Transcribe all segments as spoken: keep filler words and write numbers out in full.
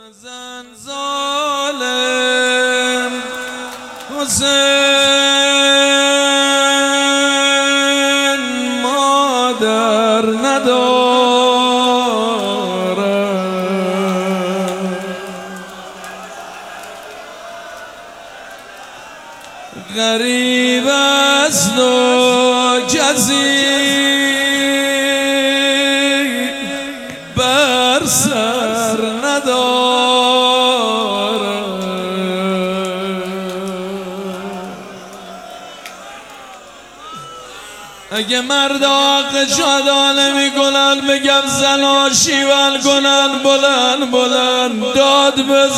مزن ظالم حسین مادر نداره، غریب است و کسی بر سر نداره. اگه مردا شادانه میکنن بگم زنا شیون کنن، بلند بلند داد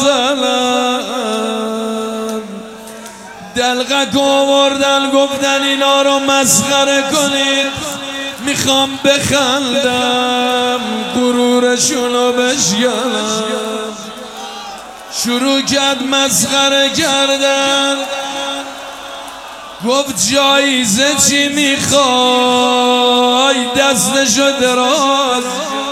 بزنن. دلقک آوردن گفتن اینا رو مسخره کنید، میخوام بخندم غرورشونو بشکنم. شروع کرد مسخره کردن، گفت جایزه چی میخوای؟ دستشو دراز.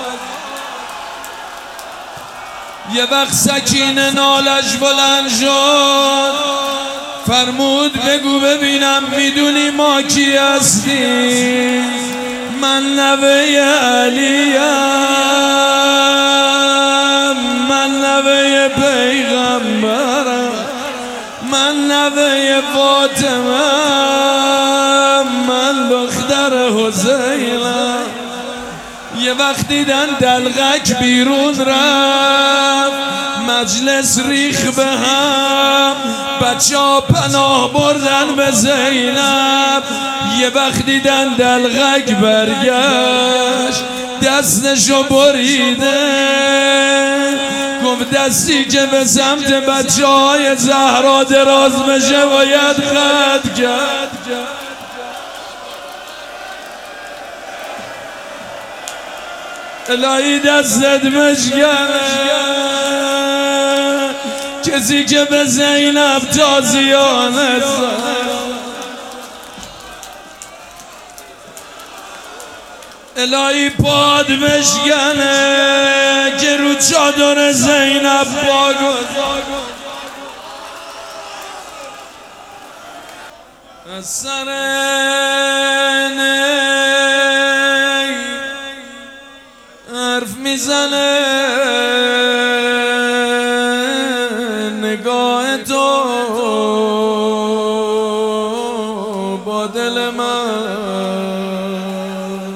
یه وقت سکینه نالش بلند شد، فرمود بگو ببینم میدونی ما کی هستی؟ من نوه علیم، من نوه پیغمبرم، من نوه فاطمه، من دختر حسینم. یه وقت دیدن دلقک بیرون رفت، مجلس ریخ به هم، بچه ها پناه بردن به زینب. یه وقت دیدن دلقک برگشت، دستشو بریده، گفت دستی که به سمت بچه های زهرا دراز بشه باید خط کرد. الهی دستت مشکنه، کسی که به زینب تازیانه زد. الهی پاد مشکنه که رو چادر زینب پا گذاشت. از سر حرف میزنه نگاه تو با دل من،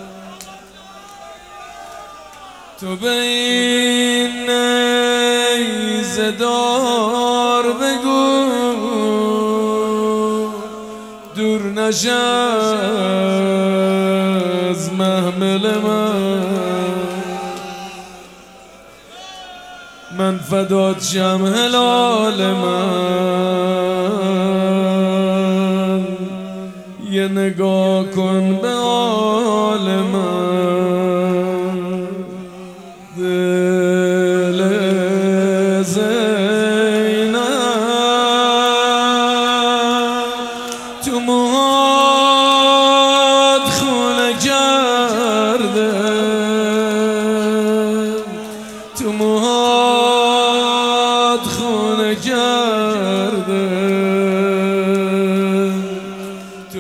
تو به این نیزه دار بگو دور نشه از محمل من. من فدات شم هلال من، یه نگاه کن به حال من. دل زینب تو موهات خونه کرده، تو موهات خونه کرده، تو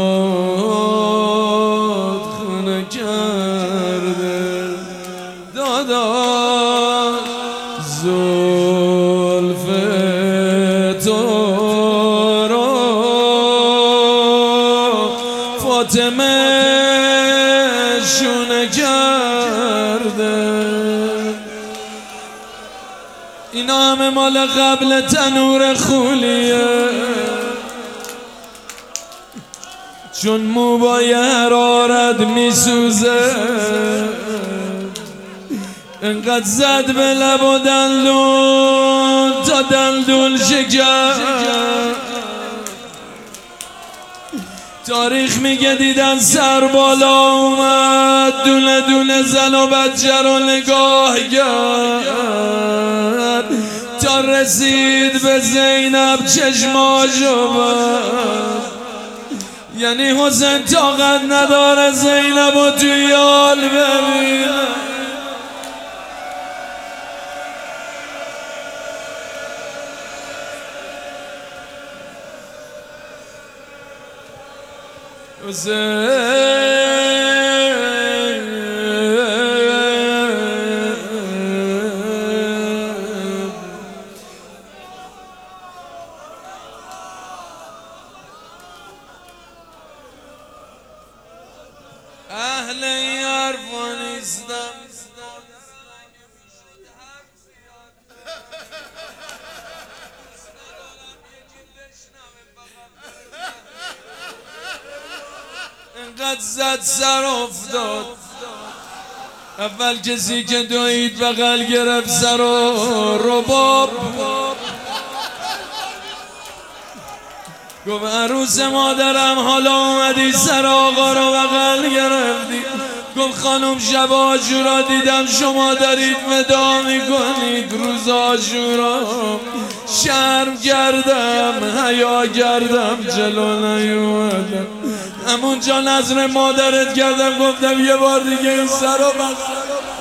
موهات خونه کرده. دادا زلف تو رو فاطمه شونه کرده. اینا همه مال قبل تنور خولیه، چون مو با یه حرارت میسوزه. انقدر زد به لب و دندون تا دندون شکست. تاریخ میگه دیدن سر بالا اومد، دونه دونه زن و بچه رو نگاه کرد تا رسید به زینب چشماشو بست. یعنی حسین طاقت نداره زینب و توی حال ببینه. اهل این حرفا نیستم انقدر زد سر افتاد اول کسی که دوید بغل گرفت سر و رباب گفت عروس مادرم حالا اومدی سر آقا رو بغل گرفتی. گفت خانم شب عاشورا دیدم شما دارید وداع میکنید روز عاشورا. شرم کردم حیا کردم جلو نیومدم همونجا نظر مادرت کردم گفتم یه بار دیگه این سر رو بغل